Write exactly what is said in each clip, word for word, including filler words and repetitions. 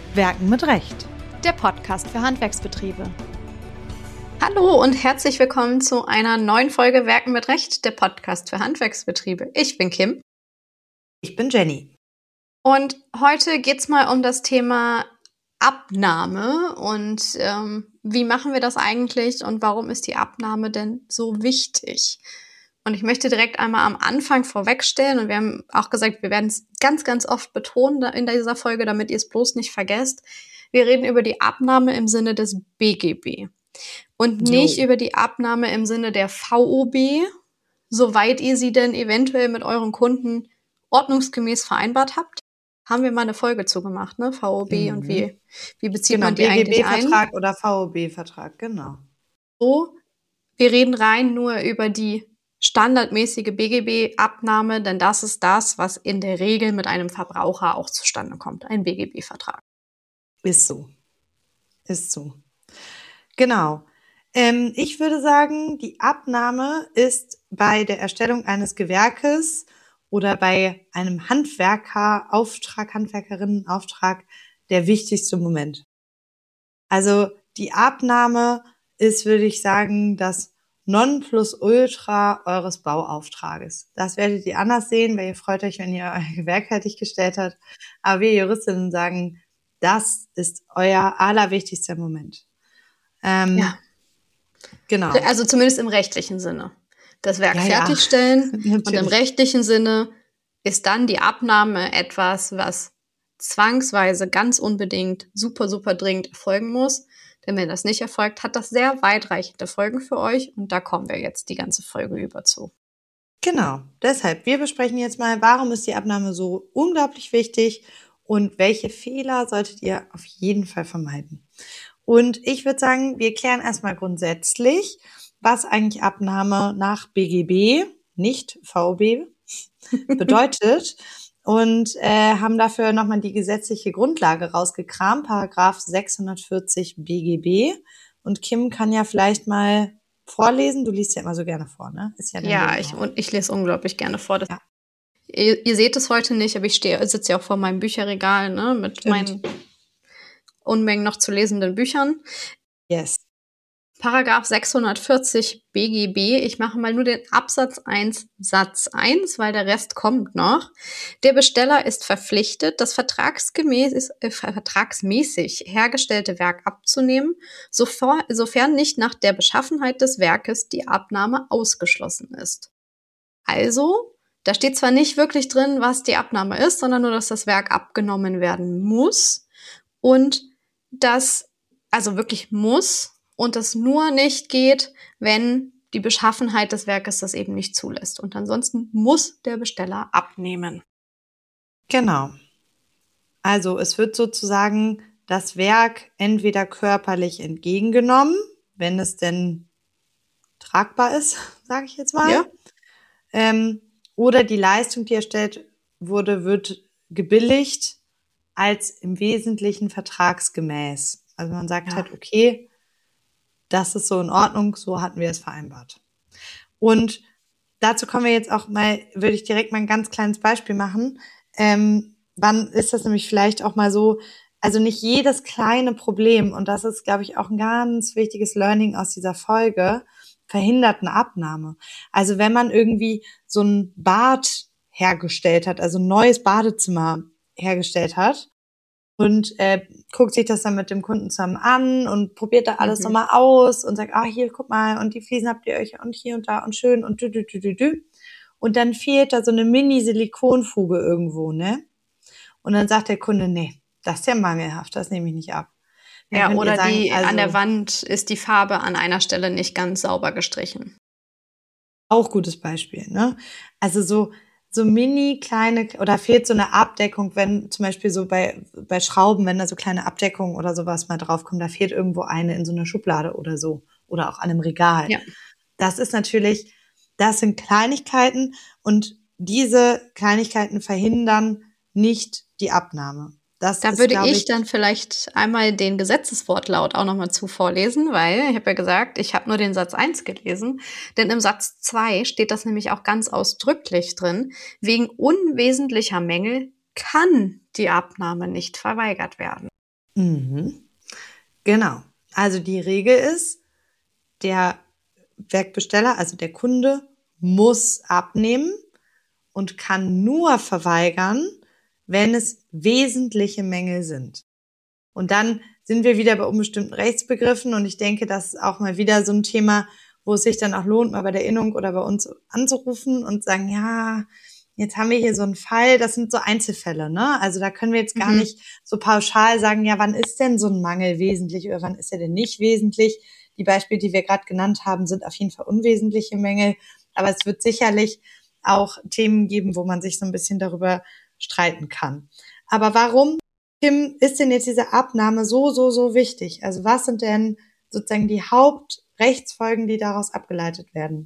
Werken mit Recht. Der Podcast für Handwerksbetriebe. Hallo und herzlich willkommen zu einer neuen Folge Werken mit Recht, der Podcast für Handwerksbetriebe. Ich bin Kim. Ich bin Jenny. Und heute geht es mal um das Thema Abnahme und ähm, wie machen wir das eigentlich und warum ist die Abnahme denn so wichtig? Und ich möchte direkt einmal am Anfang vorwegstellen, und wir haben auch gesagt, wir werden es ganz, ganz oft betonen in dieser Folge, damit ihr es bloß nicht vergesst. Wir reden über die Abnahme im Sinne des B G B und nicht jo. über die Abnahme im Sinne der V O B, soweit ihr sie denn eventuell mit euren Kunden ordnungsgemäß vereinbart habt. Haben wir mal eine Folge zugemacht, ne? V O B mhm. und wie, wie bezieht genau, man die eigentlich ein? B G B-Vertrag oder V O B-Vertrag, genau. So, wir reden rein nur über die standardmäßige B G B-Abnahme, denn das ist das, was in der Regel mit einem Verbraucher auch zustande kommt, ein B G B-Vertrag. Ist so. Ist so. Genau. Ähm, ich würde sagen, die Abnahme ist bei der Erstellung eines Gewerkes oder bei einem Handwerkerauftrag, Handwerkerinnenauftrag der wichtigste Moment. Also die Abnahme ist, würde ich sagen, das Nonplusultra eures Bauauftrages. Das werdet ihr anders sehen, weil ihr freut euch, wenn ihr euer Gewerk fertiggestellt habt. Aber wir Juristinnen sagen, das ist euer allerwichtigster Moment. Ähm, ja. Genau. Also zumindest im rechtlichen Sinne. Das Werk ja, fertigstellen ja. und im rechtlichen Sinne ist dann die Abnahme etwas, was zwangsweise ganz unbedingt super, super dringend erfolgen muss. Denn wenn das nicht erfolgt, hat das sehr weitreichende Folgen für euch. Und da kommen wir jetzt die ganze Folge über zu. Genau. Deshalb, wir besprechen jetzt mal, warum ist die Abnahme so unglaublich wichtig und welche Fehler solltet ihr auf jeden Fall vermeiden. Und ich würde sagen, wir klären erstmal grundsätzlich, was eigentlich Abnahme nach B G B, nicht V O B, bedeutet. Und äh, haben dafür nochmal die gesetzliche Grundlage rausgekramt, Paragraph sechshundertvierzig B G B. Und Kim kann ja vielleicht mal vorlesen. Du liest ja immer so gerne vor, ne? Ist ja, ja ich, und ich lese unglaublich gerne vor. Das, ja. ihr, ihr seht es heute nicht, aber ich stehe, sitze ja auch vor meinem Bücherregal, ne, mit Stimmt. meinen Unmengen noch zu lesenden Büchern. Yes. Paragraph sechshundertvierzig B G B, ich mache mal nur den Absatz eins Satz eins, weil der Rest kommt noch. Der Besteller ist verpflichtet, das vertragsgemäß, äh, vertragsmäßig hergestellte Werk abzunehmen, sofern, sofern nicht nach der Beschaffenheit des Werkes die Abnahme ausgeschlossen ist. Also, da steht zwar nicht wirklich drin, was die Abnahme ist, sondern nur, dass das Werk abgenommen werden muss und das, also wirklich muss, und das nur nicht geht, wenn die Beschaffenheit des Werkes das eben nicht zulässt. Und ansonsten muss der Besteller abnehmen. Genau. Also es wird sozusagen das Werk entweder körperlich entgegengenommen, wenn es denn tragbar ist, sage ich jetzt mal. Ja. Ähm, oder die Leistung, die erstellt wurde, wird gebilligt als im Wesentlichen vertragsgemäß. Also man sagt ja. halt, okay, das ist so in Ordnung, so hatten wir es vereinbart. Und dazu kommen wir jetzt auch mal, würde ich direkt mal ein ganz kleines Beispiel machen. Ähm, wann ist das nämlich vielleicht auch mal so, also nicht jedes kleine Problem, und das ist, glaube ich, auch ein ganz wichtiges Learning aus dieser Folge, verhindert eine Abnahme. Also wenn man irgendwie so ein Bad hergestellt hat, also ein neues Badezimmer hergestellt hat, und äh, guckt sich das dann mit dem Kunden zusammen an und probiert da alles mhm. nochmal aus und sagt, ah, hier, guck mal, und die Fliesen habt ihr euch und hier und da und schön und dü, dü, dü, dü, dü. Und dann fehlt da so eine Mini-Silikonfuge irgendwo, ne? Und dann sagt der Kunde, nee, das ist ja mangelhaft, das nehme ich nicht ab. Dann ja, oder sagen, die, also, an der Wand ist die Farbe an einer Stelle nicht ganz sauber gestrichen. Auch gutes Beispiel, ne? Also so, so mini kleine, oder fehlt so eine Abdeckung, wenn zum Beispiel so bei, bei Schrauben, wenn da so kleine Abdeckungen oder sowas mal draufkommen, da fehlt irgendwo eine in so einer Schublade oder so, oder auch an einem Regal. Ja. Das ist natürlich, das sind Kleinigkeiten, und diese Kleinigkeiten verhindern nicht die Abnahme. Das da ist, würde ich, ich dann vielleicht einmal den Gesetzeswortlaut auch nochmal zu vorlesen, weil ich habe ja gesagt, ich habe nur den Satz eins gelesen, denn im Satz zwei steht das nämlich auch ganz ausdrücklich drin, wegen unwesentlicher Mängel kann die Abnahme nicht verweigert werden. Mhm. Genau. Also die Regel ist, der Werkbesteller, also der Kunde, muss abnehmen und kann nur verweigern, wenn es wesentliche Mängel sind. Und dann sind wir wieder bei unbestimmten Rechtsbegriffen und ich denke, das ist auch mal wieder so ein Thema, wo es sich dann auch lohnt, mal bei der Innung oder bei uns anzurufen und sagen, ja, jetzt haben wir hier so einen Fall, das sind so Einzelfälle, ne? Also da können wir jetzt gar Mhm. nicht so pauschal sagen, ja, wann ist denn so ein Mangel wesentlich oder wann ist er denn nicht wesentlich? Die Beispiele, die wir gerade genannt haben, sind auf jeden Fall unwesentliche Mängel, aber es wird sicherlich auch Themen geben, wo man sich so ein bisschen darüber streiten kann. Aber warum, Kim, ist denn jetzt diese Abnahme so, so, so wichtig? Also was sind denn sozusagen die Hauptrechtsfolgen, die daraus abgeleitet werden?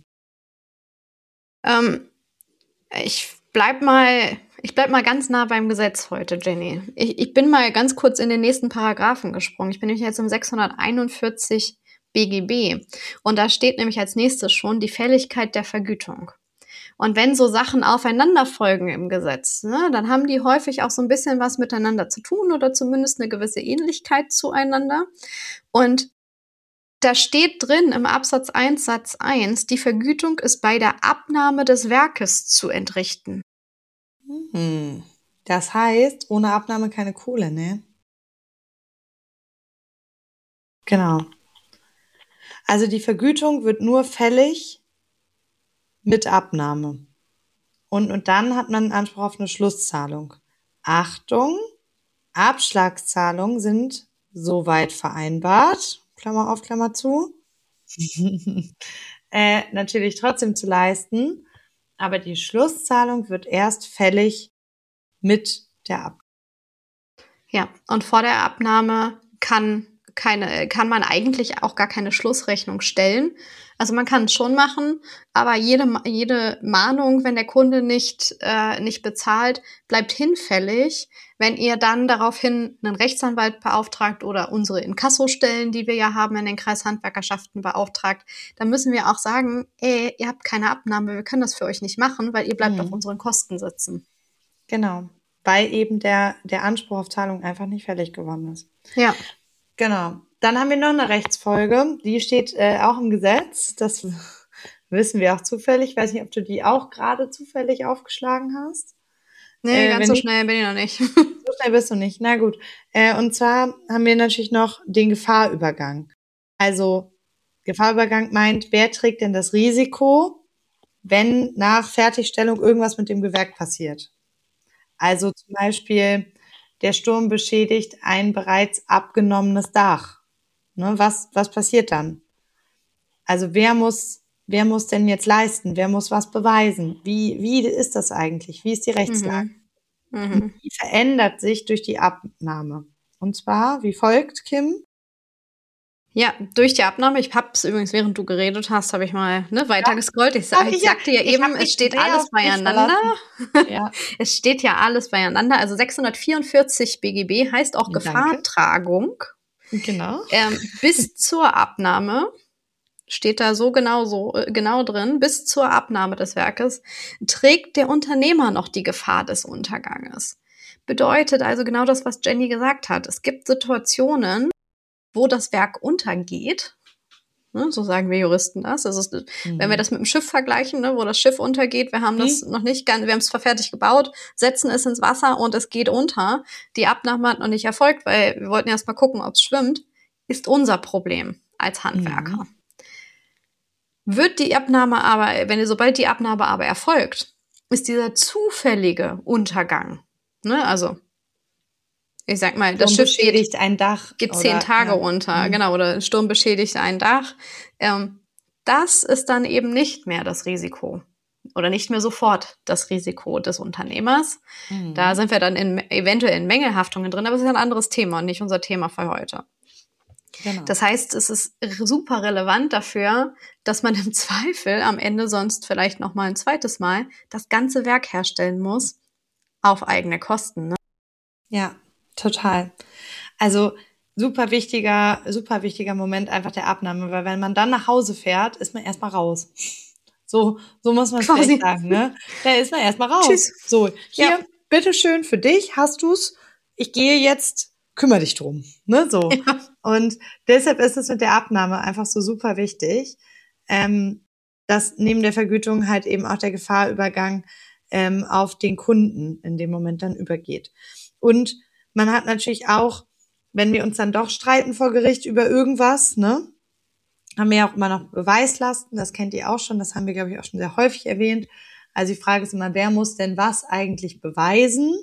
Ähm, ich bleib mal, ich bleib mal ganz nah beim Gesetz heute, Jenny. Ich, ich bin mal ganz kurz in den nächsten Paragraphen gesprungen. Ich bin nämlich jetzt im sechshunderteinundvierzig B G B. Und da steht nämlich als nächstes schon die Fälligkeit der Vergütung. Und wenn so Sachen aufeinander folgen im Gesetz, ne, dann haben die häufig auch so ein bisschen was miteinander zu tun oder zumindest eine gewisse Ähnlichkeit zueinander. Und da steht drin im Absatz eins Satz eins, die Vergütung ist bei der Abnahme des Werkes zu entrichten. Hm. Das heißt, ohne Abnahme keine Kohle, ne? Genau. Also die Vergütung wird nur fällig mit Abnahme. Und, und dann hat man einen Anspruch auf eine Schlusszahlung. Achtung, Abschlagszahlungen sind soweit vereinbart, Klammer auf, Klammer zu, äh, natürlich trotzdem zu leisten, aber die Schlusszahlung wird erst fällig mit der Abnahme. Ja, und vor der Abnahme kann keine, kann man eigentlich auch gar keine Schlussrechnung stellen. Also man kann es schon machen, aber jede, jede Mahnung, wenn der Kunde nicht, äh, nicht bezahlt, bleibt hinfällig. Wenn ihr dann daraufhin einen Rechtsanwalt beauftragt oder unsere Inkassostellen, die wir ja haben in den Kreishandwerkerschaften beauftragt, dann müssen wir auch sagen, ey, ihr habt keine Abnahme, wir können das für euch nicht machen, weil ihr bleibt Mhm. auf unseren Kosten sitzen. Genau, weil eben der, der Anspruch auf Zahlung einfach nicht fällig geworden ist. Ja. Genau. Dann haben wir noch eine Rechtsfolge, die steht äh, auch im Gesetz. Das wissen wir auch zufällig. Ich weiß nicht, ob du die auch gerade zufällig aufgeschlagen hast. Nee, Äh, ganz wenn so nicht, schnell bin ich noch nicht. so schnell bist du nicht. Na gut. Äh, und zwar haben wir natürlich noch den Gefahrübergang. Also Gefahrübergang meint, wer trägt denn das Risiko, wenn nach Fertigstellung irgendwas mit dem Gewerk passiert? Also zum Beispiel, der Sturm beschädigt ein bereits abgenommenes Dach. Ne, was, was passiert dann? Also wer muss, wer muss denn jetzt leisten? Wer muss was beweisen? Wie, wie ist das eigentlich? Wie ist die Rechtslage? Mhm. Mhm. Die verändert sich durch die Abnahme. Und zwar wie folgt, Kim? Ja, durch die Abnahme. Ich hab's übrigens, während du geredet hast, habe ich mal ne, weiter gescrollt. Ich, Ach, ich ich, sagte ja ich eben, habe es mich steht sehr alles auf dich beieinander. verlassen. Ja, Es steht ja alles beieinander. Also sechshundertvierundvierzig B G B heißt auch danke. Gefahrtragung. Genau. Ähm, bis zur Abnahme steht da so genau so äh, genau drin. Bis zur Abnahme des Werkes trägt der Unternehmer noch die Gefahr des Unterganges. Bedeutet also genau das, was Jenny gesagt hat. Es gibt Situationen, wo das Werk untergeht. Ne, so sagen wir Juristen das. Also es, Mhm. wenn wir das mit dem Schiff vergleichen, ne, wo das Schiff untergeht, wir haben das Wie? noch nicht ganz, wir haben es zwar fertig gebaut, setzen es ins Wasser und es geht unter. Die Abnahme hat noch nicht erfolgt, weil wir wollten erst mal gucken, ob es schwimmt, ist unser Problem als Handwerker. Mhm. Wird die Abnahme aber, wenn sobald die Abnahme aber erfolgt, ist dieser zufällige Untergang, ne, also ich sag mal, das Sturm Schiff geht beschädigt ein Dach geht zehn oder Tage ja. unter, Mhm. genau, oder ein Sturm beschädigt ein Dach. Ähm, das ist dann eben nicht mehr das Risiko oder nicht mehr sofort das Risiko des Unternehmers. Mhm. Da sind wir dann in, eventuell in Mängelhaftungen drin, aber es ist ein anderes Thema und nicht unser Thema für heute. Genau. Das heißt, es ist super relevant dafür, dass man im Zweifel am Ende sonst vielleicht noch mal ein zweites Mal das ganze Werk herstellen muss auf eigene Kosten. Ne? Ja, total. Also super wichtiger, super wichtiger Moment einfach der Abnahme, weil wenn man dann nach Hause fährt, ist man erstmal raus. So, so muss man es Quasi. vielleicht sagen, ne? Da ist man erstmal raus. Tschüss. So, hier, Ja. bitteschön für dich, hast du's. Ich gehe jetzt kümmere dich drum, ne, so. Ja. Und deshalb ist es mit der Abnahme einfach so super wichtig, ähm, dass neben der Vergütung halt eben auch der Gefahrübergang ähm, auf den Kunden in dem Moment dann übergeht. Und man hat natürlich auch, wenn wir uns dann doch streiten vor Gericht über irgendwas, ne, haben wir ja auch immer noch Beweislasten, das kennt ihr auch schon, das haben wir, glaube ich, auch schon sehr häufig erwähnt. Also die Frage ist immer, wer muss denn was eigentlich beweisen?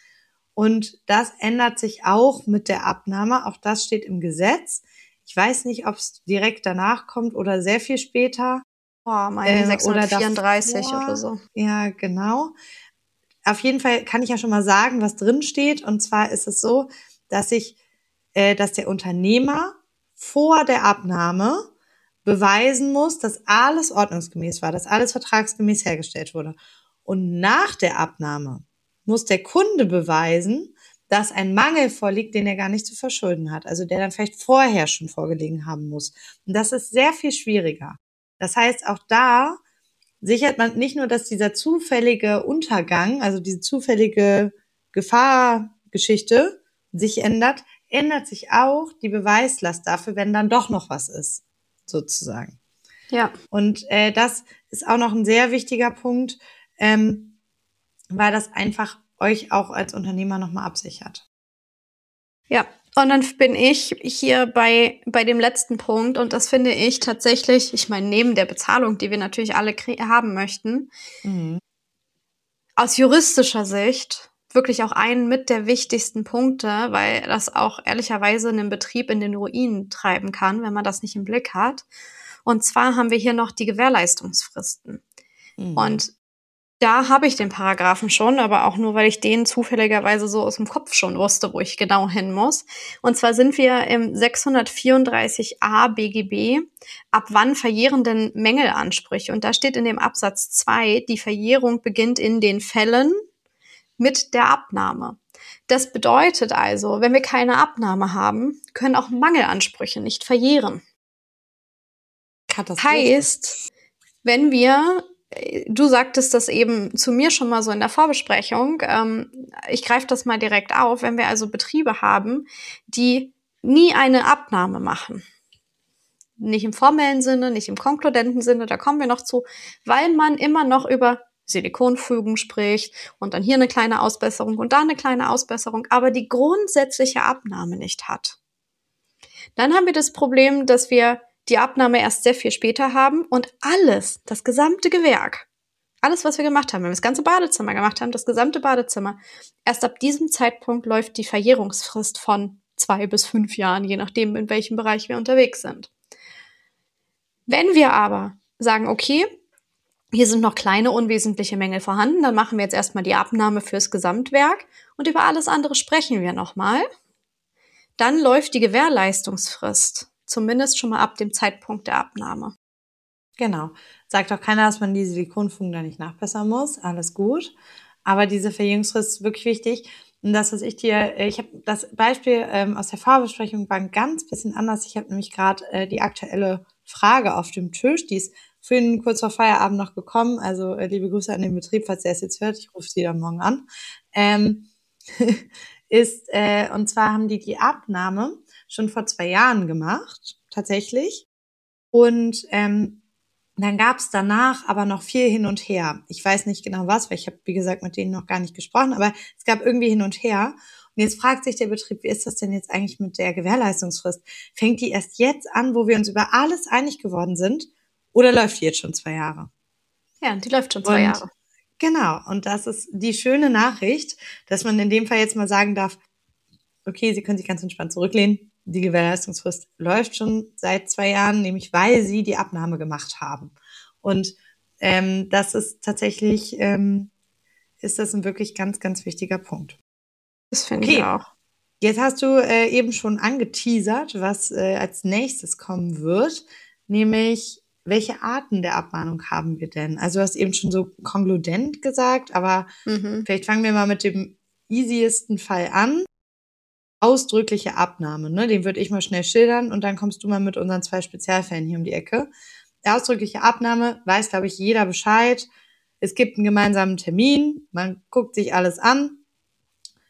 Und das ändert sich auch mit der Abnahme, auch das steht im Gesetz. Ich weiß nicht, ob es direkt danach kommt oder sehr viel später. Boah, meine Äh, oder sechshundertvierunddreißig davor. oder so. Ja, genau. Auf jeden Fall kann ich ja schon mal sagen, was drin steht. Und zwar ist es so, dass ich, äh, dass der Unternehmer vor der Abnahme beweisen muss, dass alles ordnungsgemäß war, dass alles vertragsgemäß hergestellt wurde. Und nach der Abnahme muss der Kunde beweisen, dass ein Mangel vorliegt, den er gar nicht zu verschulden hat. Also der dann vielleicht vorher schon vorgelegen haben muss. Und das ist sehr viel schwieriger. Das heißt, auch da sichert man nicht nur, dass dieser zufällige Untergang, also diese zufällige Gefahrgeschichte sich ändert, ändert sich auch die Beweislast dafür, wenn dann doch noch was ist, sozusagen. Ja. Und äh, das ist auch noch ein sehr wichtiger Punkt, ähm, weil das einfach euch auch als Unternehmer nochmal absichert. Ja, und dann bin ich hier bei, bei dem letzten Punkt und das finde ich tatsächlich, ich meine, neben der Bezahlung, die wir natürlich alle krie- haben möchten, Mhm. aus juristischer Sicht wirklich auch einen mit der wichtigsten Punkte, weil das auch ehrlicherweise einen Betrieb in den Ruin treiben kann, wenn man das nicht im Blick hat. Und zwar haben wir hier noch die Gewährleistungsfristen. Mhm. Und da habe ich den Paragraphen schon, aber auch nur, weil ich den zufälligerweise so aus dem Kopf schon wusste, wo ich genau hin muss. Und zwar sind wir im sechshundertvierunddreißig a B G B, ab wann verjähren denn Mängelansprüche? Und da steht in dem Absatz zwei, die Verjährung beginnt in den Fällen mit der Abnahme. Das bedeutet also, wenn wir keine Abnahme haben, können auch Mangelansprüche nicht verjähren. Katastrophe. Heißt, wenn wir Du sagtest das eben zu mir schon mal so in der Vorbesprechung. Ähm, ich greife das mal direkt auf. Wenn wir also Betriebe haben, die nie eine Abnahme machen, nicht im formellen Sinne, nicht im konkludenten Sinne, da kommen wir noch zu, weil man immer noch über Silikonfügen spricht und dann hier eine kleine Ausbesserung und da eine kleine Ausbesserung, aber die grundsätzliche Abnahme nicht hat. Dann haben wir das Problem, dass wir die Abnahme erst sehr viel später haben und alles, das gesamte Gewerk, alles, was wir gemacht haben, wenn wir das ganze Badezimmer gemacht haben, das gesamte Badezimmer, erst ab diesem Zeitpunkt läuft die Verjährungsfrist von zwei bis fünf Jahren, je nachdem, in welchem Bereich wir unterwegs sind. Wenn wir aber sagen, okay, hier sind noch kleine unwesentliche Mängel vorhanden, dann machen wir jetzt erstmal die Abnahme fürs Gesamtwerk und über alles andere sprechen wir nochmal, dann läuft die Gewährleistungsfrist zumindest schon mal ab dem Zeitpunkt der Abnahme. Genau. Sagt auch keiner, dass man die Silikonfugen da nicht nachbessern muss. Alles gut. Aber diese Verjährungsfrist ist wirklich wichtig. Und das, was ich dir, ich habe das Beispiel ähm, aus der Vorbesprechung war ein ganz bisschen anders. Ich habe nämlich gerade äh, die aktuelle Frage auf dem Tisch. Die ist vorhin kurz vor Feierabend noch gekommen. Also äh, liebe Grüße an den Betrieb, falls der es jetzt hört. Ich rufe sie dann morgen an. Ähm, ist, äh, und zwar haben die die Abnahme schon vor zwei Jahren gemacht, tatsächlich. Und ähm, dann gab es danach aber noch viel hin und her. Ich weiß nicht genau was, weil ich habe, wie gesagt, mit denen noch gar nicht gesprochen, aber es gab irgendwie hin und her. Und jetzt fragt sich der Betrieb, wie ist das denn jetzt eigentlich mit der Gewährleistungsfrist? Fängt die erst jetzt an, wo wir uns über alles einig geworden sind? Oder läuft die jetzt schon zwei Jahre? Ja, die läuft schon zwei und, Jahre. Genau, und das ist die schöne Nachricht, dass man in dem Fall jetzt mal sagen darf, okay, Sie können sich ganz entspannt zurücklehnen. Die Gewährleistungsfrist läuft schon seit zwei Jahren, nämlich weil Sie die Abnahme gemacht haben. Und ähm, das ist tatsächlich, ähm, ist das ein wirklich ganz, ganz wichtiger Punkt. Das finde Okay. ich auch. Jetzt hast du äh, eben schon angeteasert, was äh, als nächstes kommen wird, nämlich welche Arten der Abmahnung haben wir denn? Also du hast eben schon so konkludent gesagt, aber Mhm. vielleicht fangen wir mal mit dem easiesten Fall an. Ausdrückliche Abnahme, ne? Den würde ich mal schnell schildern und dann kommst du mal mit unseren zwei Spezialfällen hier um die Ecke. Die ausdrückliche Abnahme weiß, glaube ich, jeder Bescheid. Es gibt einen gemeinsamen Termin, man guckt sich alles an,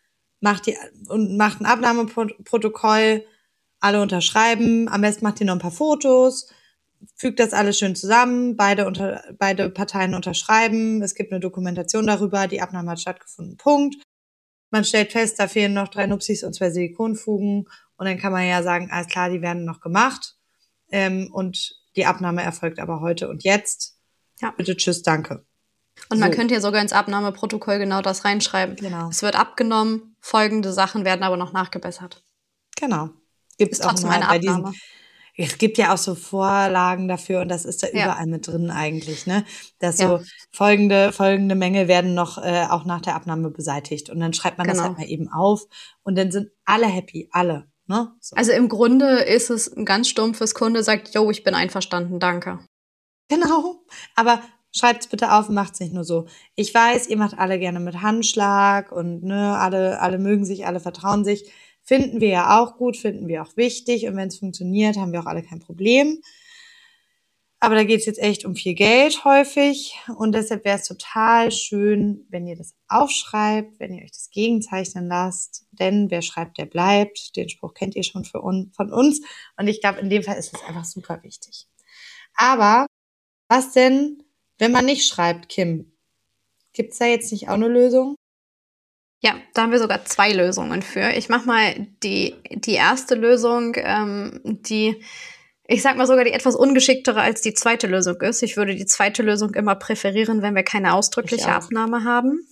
macht die und macht ein Abnahmeprotokoll, alle unterschreiben, am besten macht ihr noch ein paar Fotos, fügt das alles schön zusammen, beide unter, beide Parteien unterschreiben, es gibt eine Dokumentation darüber, die Abnahme hat stattgefunden, Punkt. Man stellt fest, da fehlen noch drei Nupsis und zwei Silikonfugen und dann kann man ja sagen, alles klar, die werden noch gemacht ähm, und die Abnahme erfolgt aber heute und jetzt. Ja. Bitte, tschüss, danke. Und man so. könnte ja sogar ins Abnahmeprotokoll genau das reinschreiben. Genau. Es wird abgenommen, folgende Sachen werden aber noch nachgebessert. Genau. Gibt es auch trotzdem eine bei Abnahme. Diesen, es gibt ja auch so Vorlagen dafür und das ist da Ja. überall mit drin eigentlich, ne? Dass Ja. so folgende, folgende Mängel werden noch äh, auch nach der Abnahme beseitigt und dann schreibt man Genau. das halt mal eben auf und dann sind alle happy, alle, ne? So. Also im Grunde ist es ein ganz stumpfes, Kunde sagt, yo, ich bin einverstanden, danke. Genau, aber schreibt's bitte auf und macht's nicht nur so. Ich weiß, ihr macht alle gerne mit Handschlag und ne, alle, alle mögen sich, alle vertrauen sich. Finden wir ja auch gut, finden wir auch wichtig und wenn es funktioniert, haben wir auch alle kein Problem. Aber da geht's jetzt echt um viel Geld häufig und deshalb wäre es total schön, wenn ihr das aufschreibt, wenn ihr euch das gegenzeichnen lasst, denn wer schreibt, der bleibt. Den Spruch kennt ihr schon für un- von uns und ich glaube, in dem Fall ist es einfach super wichtig. Aber was denn, wenn man nicht schreibt, Kim? Gibt's da jetzt nicht auch eine Lösung? Ja, da haben wir sogar zwei Lösungen für. Ich mache mal die, die erste Lösung, ähm, die, ich sag mal sogar die etwas ungeschicktere als die zweite Lösung ist. Ich würde die zweite Lösung immer präferieren, wenn wir keine ausdrückliche Abnahme haben.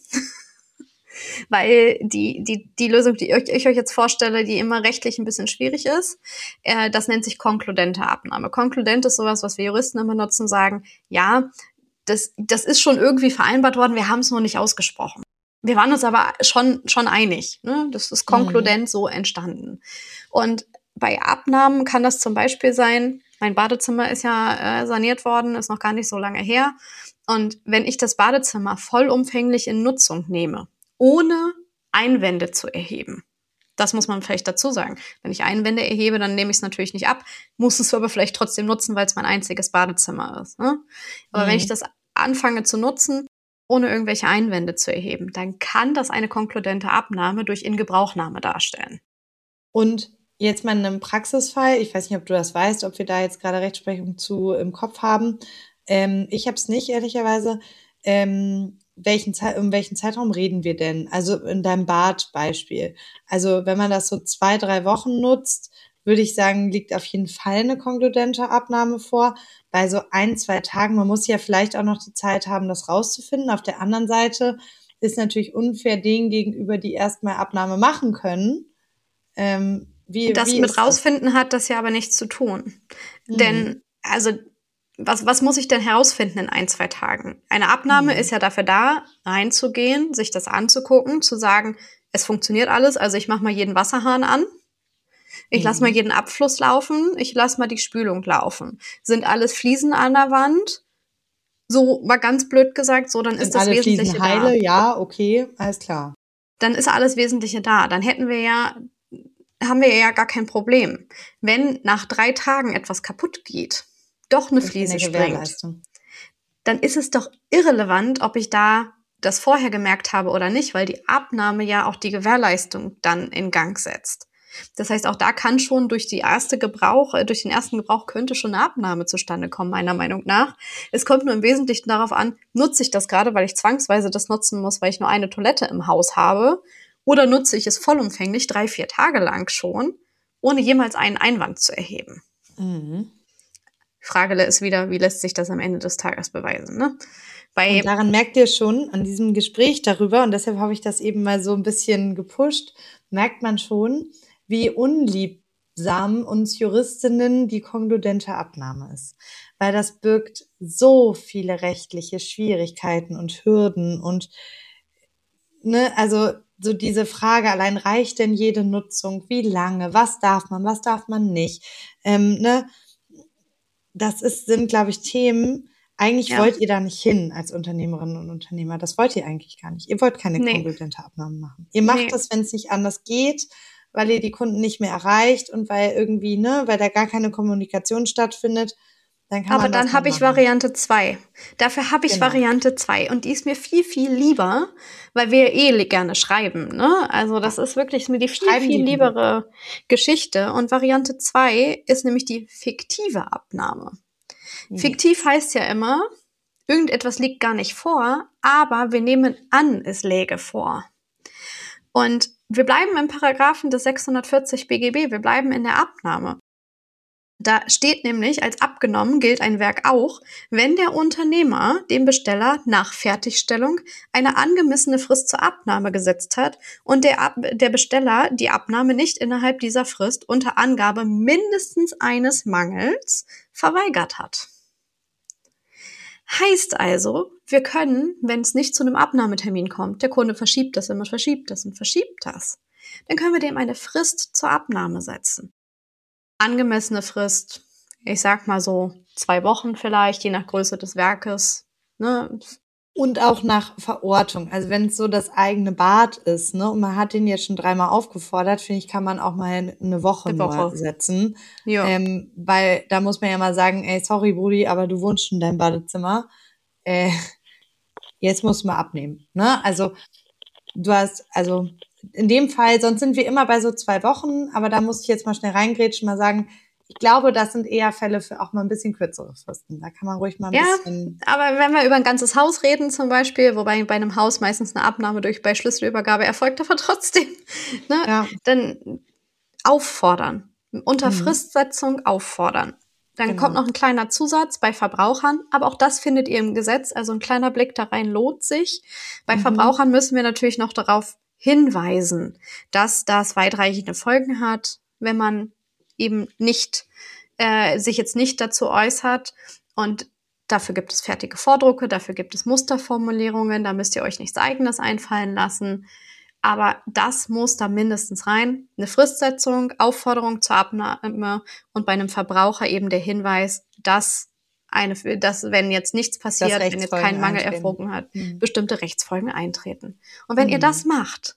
Weil die, die, die Lösung, die ich, ich euch jetzt vorstelle, die immer rechtlich ein bisschen schwierig ist, äh, das nennt sich konkludente Abnahme. Konkludent ist sowas, was wir Juristen immer nutzen, sagen, ja, das, das ist schon irgendwie vereinbart worden, wir haben es nur nicht ausgesprochen. Wir waren uns aber schon, schon einig, ne? Das ist konkludent mhm. so entstanden. Und bei Abnahmen kann das zum Beispiel sein, mein Badezimmer ist ja äh, saniert worden, ist noch gar nicht so lange her. Und wenn ich das Badezimmer vollumfänglich in Nutzung nehme, ohne Einwände zu erheben. Das muss man vielleicht dazu sagen. Wenn ich Einwände erhebe, dann nehme ich es natürlich nicht ab, muss es aber vielleicht trotzdem nutzen, weil es mein einziges Badezimmer ist. Ne? Aber mhm. wenn ich das anfange zu nutzen, ohne irgendwelche Einwände zu erheben, dann kann das eine konkludente Abnahme durch Ingebrauchnahme darstellen. Und jetzt mal in einem Praxisfall, ich weiß nicht, ob du das weißt, ob wir da jetzt gerade Rechtsprechung zu im Kopf haben. Ähm, ich habe es nicht, ehrlicherweise. Ähm, welchen Ze- um welchen Zeitraum reden wir denn? Also in deinem Bad-Beispiel. Also wenn man das so zwei, drei Wochen nutzt, würde ich sagen, liegt auf jeden Fall eine konkludente Abnahme vor. Bei so ein, zwei Tagen, man muss ja vielleicht auch noch die Zeit haben, das rauszufinden. Auf der anderen Seite ist natürlich unfair denen gegenüber, die erstmal Abnahme machen können. Ähm, wie, das wie mit rausfinden das? Hat das ja aber nichts zu tun. Mhm. Denn, also Was, was muss ich denn herausfinden in ein, zwei Tagen? Eine Abnahme mhm. ist ja dafür da, reinzugehen, sich das anzugucken, zu sagen, es funktioniert alles, also ich mache mal jeden Wasserhahn an, ich mhm. lasse mal jeden Abfluss laufen, ich lasse mal die Spülung laufen. Sind alles Fliesen an der Wand? So, mal ganz blöd gesagt, so, dann Sind ist das alle Wesentliche Fliesen heile? Da. Ja, okay, alles klar. Dann ist alles Wesentliche da. Dann hätten wir ja, haben wir ja gar kein Problem. Wenn nach drei Tagen etwas kaputt geht, doch eine Fliese springt, dann ist es doch irrelevant, ob ich da das vorher gemerkt habe oder nicht, weil die Abnahme ja auch die Gewährleistung dann in Gang setzt. Das heißt, auch da kann schon durch die erste Gebrauch, durch den ersten Gebrauch könnte schon eine Abnahme zustande kommen, meiner Meinung nach. Es kommt nur im Wesentlichen darauf an, nutze ich das gerade, weil ich zwangsweise das nutzen muss, weil ich nur eine Toilette im Haus habe, oder nutze ich es vollumfänglich drei, vier Tage lang schon, ohne jemals einen Einwand zu erheben. Mhm. Frage ist wieder, wie lässt sich das am Ende des Tages beweisen, ne? Bei und daran merkt ihr schon, an diesem Gespräch darüber, und deshalb habe ich das eben mal so ein bisschen gepusht, merkt man schon, wie unliebsam uns Juristinnen die konkludente Abnahme ist. Weil das birgt so viele rechtliche Schwierigkeiten und Hürden und, ne, also so diese Frage, allein reicht denn jede Nutzung? Wie lange? Was darf man? Was darf man nicht? Ähm, ne? Das ist, sind, glaube ich, Themen, eigentlich ja. wollt ihr da nicht hin als Unternehmerinnen und Unternehmer. Das wollt ihr eigentlich gar nicht. Ihr wollt keine nee. konkludente Abnahme machen. Ihr macht nee. das, wenn es nicht anders geht, weil ihr die Kunden nicht mehr erreicht und weil irgendwie, ne, weil da gar keine Kommunikation stattfindet. Dann kann Aber man das dann habe ich machen. Variante zwei. Dafür habe ich Genau. Variante zwei. Und die ist mir viel, viel lieber, weil wir eh li- gerne schreiben. Ne? Also das ist wirklich mir die viel, Schreiben viel lieben wir. liebere Geschichte. Und Variante zwei ist nämlich die fiktive Abnahme. Fiktiv heißt ja immer, irgendetwas liegt gar nicht vor, aber wir nehmen an, es läge vor. Und wir bleiben im Paragraphen des sechshundertvierzig B G B, wir bleiben in der Abnahme. Da steht nämlich, als abgenommen gilt ein Werk auch, wenn der Unternehmer dem Besteller nach Fertigstellung eine angemessene Frist zur Abnahme gesetzt hat und der, Ab der Besteller die Abnahme nicht innerhalb dieser Frist unter Angabe mindestens eines Mangels verweigert hat. Heißt also, wir können, wenn es nicht zu einem Abnahmetermin kommt, der Kunde verschiebt das immer, verschiebt das und verschiebt das, dann können wir dem eine Frist zur Abnahme setzen. Angemessene Frist, ich sag mal so zwei Wochen vielleicht, je nach Größe des Werkes. Ne? Und auch nach Verortung. Also wenn es so das eigene Bad ist, ne, und man hat den jetzt schon dreimal aufgefordert, finde ich, kann man auch mal eine Woche, Eine nur Woche. setzen. Ja. Ähm, weil da muss man ja mal sagen, ey, sorry, Brudi, aber du wohnst schon in deinem Badezimmer. Äh, jetzt musst du mal abnehmen. Ne? Also du hast, also in dem Fall, sonst sind wir immer bei so zwei Wochen, aber da muss ich jetzt mal schnell reingrätschen, mal sagen, ich glaube, das sind eher Fälle für auch mal ein bisschen kürzere Fristen. Da kann man ruhig mal ein Ja, bisschen. aber wenn wir über ein ganzes Haus reden zum Beispiel, wobei bei einem Haus meistens eine Abnahme durch bei Schlüsselübergabe erfolgt, aber trotzdem, ne, Ja. dann auffordern. Unter Mhm. Fristsetzung auffordern. Dann Genau. kommt noch ein kleiner Zusatz bei Verbrauchern, aber auch das findet ihr im Gesetz, also ein kleiner Blick da rein lohnt sich. Bei Mhm. Verbrauchern müssen wir natürlich noch darauf hinweisen, dass das weitreichende Folgen hat, wenn man eben nicht äh, sich jetzt nicht dazu äußert. Und dafür gibt es fertige Vordrucke, dafür gibt es Musterformulierungen, da müsst ihr euch nichts Eigenes einfallen lassen. Aber das muss da mindestens rein. Eine Fristsetzung, Aufforderung zur Abnahme und bei einem Verbraucher eben der Hinweis, dass eine, dass wenn jetzt nichts passiert, wenn jetzt kein Mangel eintreten. erfolgen hat, Mhm. bestimmte Rechtsfolgen eintreten. Und wenn Mhm. ihr das macht,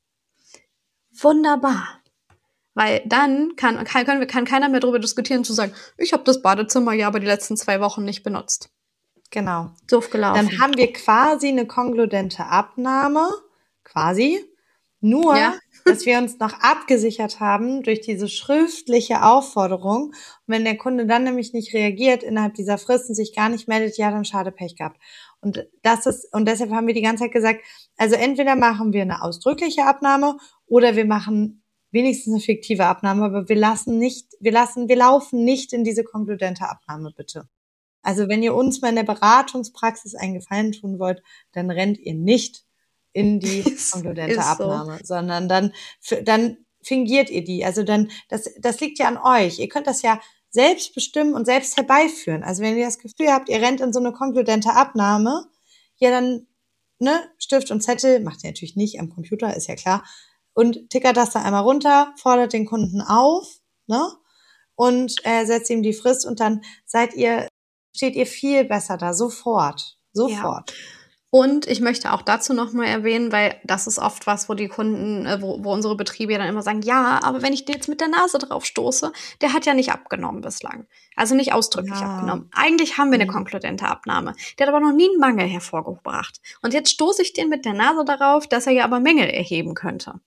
wunderbar. Weil dann kann, kann, können wir, kann keiner mehr darüber diskutieren, zu sagen, ich habe das Badezimmer ja aber die letzten zwei Wochen nicht benutzt. Genau. Doof gelaufen. Dann haben wir quasi eine kongludente Abnahme, quasi, nur, Ja. dass wir uns noch abgesichert haben durch diese schriftliche Aufforderung. Und wenn der Kunde dann nämlich nicht reagiert innerhalb dieser Frist und sich gar nicht meldet, ja, dann schade, Pech gehabt. Und das ist, und deshalb haben wir die ganze Zeit gesagt, also entweder machen wir eine ausdrückliche Abnahme oder wir machen wenigstens eine fiktive Abnahme, aber wir lassen nicht, wir lassen, wir laufen nicht in diese konkludente Abnahme, bitte. Also wenn ihr uns mal in der Beratungspraxis einen Gefallen tun wollt, dann rennt ihr nicht in die Ist- konkludente ist so. Abnahme, sondern dann, f- dann fingiert ihr die. Also dann, das, das liegt ja an euch. Ihr könnt das ja selbst bestimmen und selbst herbeiführen. Also wenn ihr das Gefühl habt, ihr rennt in so eine konkludente Abnahme, ja dann, ne, Stift und Zettel, macht ihr natürlich nicht am Computer, ist ja klar, und tickert das da einmal runter, fordert den Kunden auf, ne, und äh, setzt ihm die Frist und dann seid ihr, steht ihr viel besser da, sofort, sofort. Ja. Und ich möchte auch dazu nochmal erwähnen, weil das ist oft was, wo die Kunden, äh, wo, wo unsere Betriebe ja dann immer sagen, ja, aber wenn ich dir jetzt mit der Nase drauf stoße, der hat ja nicht abgenommen bislang. Also nicht ausdrücklich Ja. abgenommen. Eigentlich haben wir eine Mhm. konkludente Abnahme. Der hat aber noch nie einen Mangel hervorgebracht. Und jetzt stoße ich den mit der Nase darauf, dass er ja aber Mängel erheben könnte.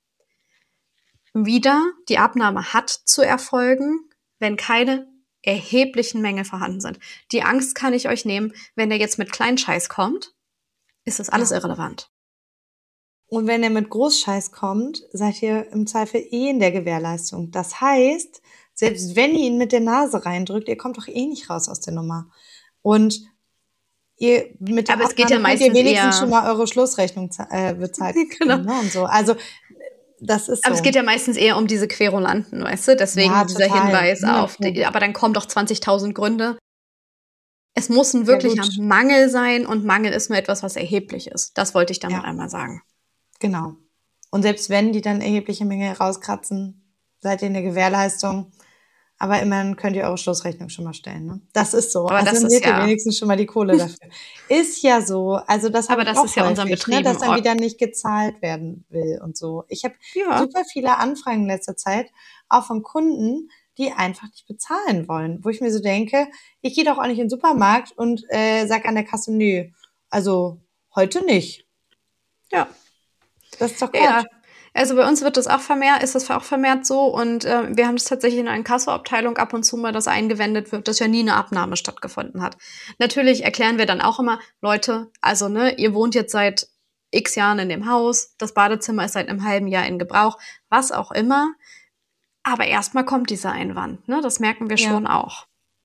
Wieder, die Abnahme hat zu erfolgen, wenn keine erheblichen Mängel vorhanden sind. Die Angst kann ich euch nehmen, wenn der jetzt mit Kleinscheiß kommt, ist das alles Ja. irrelevant. Und wenn ihr mit Großscheiß kommt, seid ihr im Zweifel eh in der Gewährleistung. Das heißt, selbst wenn ihr ihn mit der Nase reindrückt, ihr kommt doch eh nicht raus aus der Nummer. Und ihr mit der Aber es geht ja Abnahme könnt ihr meistens wenigstens eher- schon mal eure Schlussrechnung ze- äh, bezahlt Genau. kriegen, ne, und so. Also das ist so. Aber es geht ja meistens eher um diese Querulanten, weißt du? Deswegen Ja, dieser total. Hinweis hundert auf, Pro. die, aber dann kommen doch zwanzigtausend Gründe. Es muss ein wirklicher gut. Mangel sein und Mangel ist nur etwas, was erheblich ist. Das wollte ich damit Ja. einmal sagen. Genau. Und selbst wenn die dann erhebliche Menge rauskratzen, seid ihr in der Gewährleistung. Aber immerhin könnt ihr eure Schlussrechnung schon mal stellen. Ne? Das ist so. Aber also das dann ist seht ihr ja- wenigstens schon mal die Kohle dafür. Ist ja so. Also das habe Aber ich das auch ist ja unseren häufig, ne? Betrieben Dass dann auch- wieder nicht gezahlt werden will und so. Ich habe Ja. super viele Anfragen in letzter Zeit, auch von Kunden, die einfach nicht bezahlen wollen. Wo ich mir so denke, ich gehe doch auch nicht in den Supermarkt und äh, sag an der Kasse, nö, also heute nicht. Ja. Das ist doch Ja, Quatsch. also bei uns wird das auch vermehrt, ist das auch vermehrt so und äh, wir haben es tatsächlich in der Inkassoabteilung ab und zu mal, dass eingewendet wird, dass ja nie eine Abnahme stattgefunden hat. Natürlich erklären wir dann auch immer, Leute, also ne, ihr wohnt jetzt seit x Jahren in dem Haus, das Badezimmer ist seit einem halben Jahr in Gebrauch, was auch immer, aber erstmal kommt dieser Einwand, ne, das merken wir Ja. schon auch.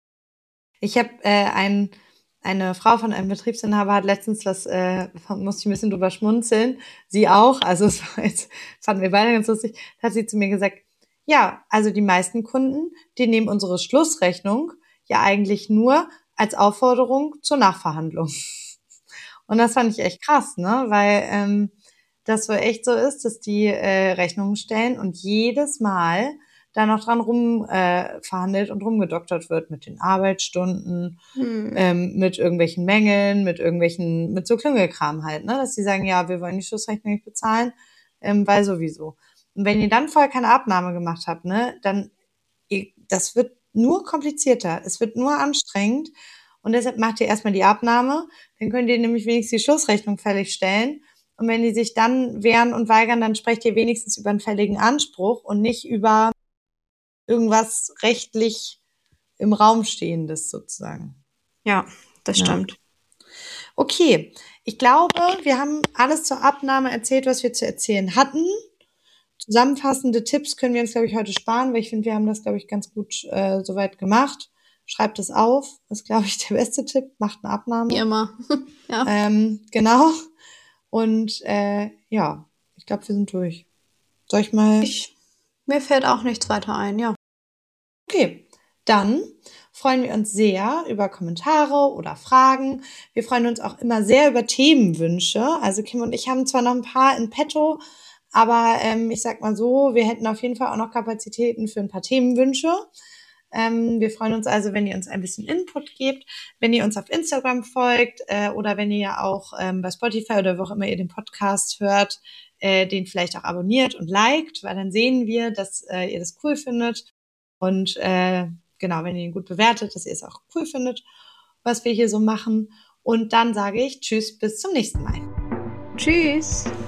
Ich habe äh, ein, eine Frau von einem Betriebsinhaber hat letztens was, äh, musste ich ein bisschen drüber schmunzeln, sie auch, also es war jetzt, fanden wir beide ganz lustig, da hat sie zu mir gesagt, ja, also die meisten Kunden, die nehmen unsere Schlussrechnung ja eigentlich nur als Aufforderung zur Nachverhandlung. Und das fand ich echt krass, ne, weil ähm, das so echt so ist, dass die äh, Rechnungen stellen und jedes Mal da noch dran rum äh, verhandelt und rumgedoktert wird mit den Arbeitsstunden, Hm. ähm, mit irgendwelchen Mängeln, mit irgendwelchen, mit so Klüngelkram halt, ne, dass die sagen, ja, wir wollen die Schlussrechnung nicht bezahlen, ähm, weil sowieso. Und wenn ihr dann vorher keine Abnahme gemacht habt, ne, dann, ihr, das wird nur komplizierter, es wird nur anstrengend und deshalb macht ihr erstmal die Abnahme, dann könnt ihr nämlich wenigstens die Schlussrechnung fällig stellen. Und wenn die sich dann wehren und weigern, dann sprecht ihr wenigstens über einen fälligen Anspruch und nicht über irgendwas rechtlich im Raum Stehendes sozusagen. Ja, das Ja. stimmt. Okay, ich glaube, wir haben alles zur Abnahme erzählt, was wir zu erzählen hatten. Zusammenfassende Tipps können wir uns, glaube ich, heute sparen, weil ich finde, wir haben das, glaube ich, ganz gut äh, soweit gemacht. Schreibt es auf, ist, glaube ich, der beste Tipp. Macht eine Abnahme. Wie immer. Ja. Ähm, genau. Und äh, ja, ich glaube, wir sind durch. Soll ich mal... Ich, mir fällt auch nichts weiter ein, ja. Okay, dann freuen wir uns sehr über Kommentare oder Fragen. Wir freuen uns auch immer sehr über Themenwünsche. Also Kim und ich haben zwar noch ein paar in petto, aber ähm, ich sag mal so, wir hätten auf jeden Fall auch noch Kapazitäten für ein paar Themenwünsche. Ähm, wir freuen uns also, wenn ihr uns ein bisschen Input gebt, wenn ihr uns auf Instagram folgt äh, oder wenn ihr ja auch ähm, bei Spotify oder wo auch immer ihr den Podcast hört, äh, den vielleicht auch abonniert und liked, weil dann sehen wir, dass äh, ihr das cool findet. Und äh, genau, wenn ihr ihn gut bewertet, dass ihr es auch cool findet, was wir hier so machen. Und dann sage ich Tschüss, bis zum nächsten Mal. Tschüss.